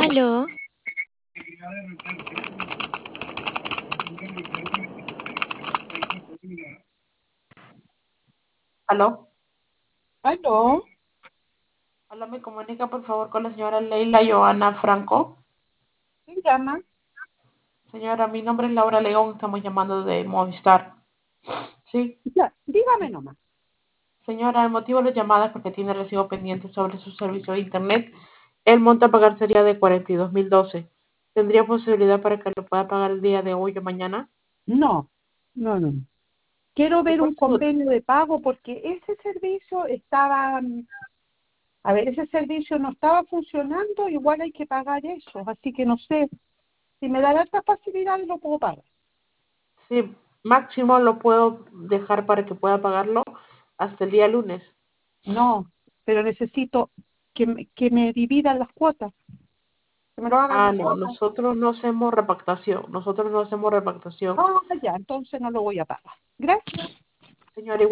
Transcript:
Aló, ¿Aló? Aló, Hola, me comunica por favor con la señora Leila Joana Franco. ¿quién llama? Señora, mi nombre es Laura León, estamos llamando de Movistar. Sí, Ya, dígame nomás. señora, el motivo de la llamada es porque tiene recibo pendiente sobre su servicio de internet. El monto a pagar sería de 42.012. ¿Tendría posibilidad para que lo pueda pagar el día de hoy o mañana? No, no. Quiero ¿Y ver cuál un es su... convenio de pago porque ese servicio estaba, a ver, ese servicio no estaba funcionando, igual hay que pagar eso, así que no sé, si me da esta facilidad lo puedo pagar. Sí, máximo lo puedo dejar para que pueda pagarlo hasta el día lunes. No, pero necesito que me dividan las cuotas, que me lo hagan Ah, en no, cuotas. nosotros no hacemos repactación. Nosotros no hacemos repactación. Ah, ya, entonces no lo voy a pagar. Gracias. Señora,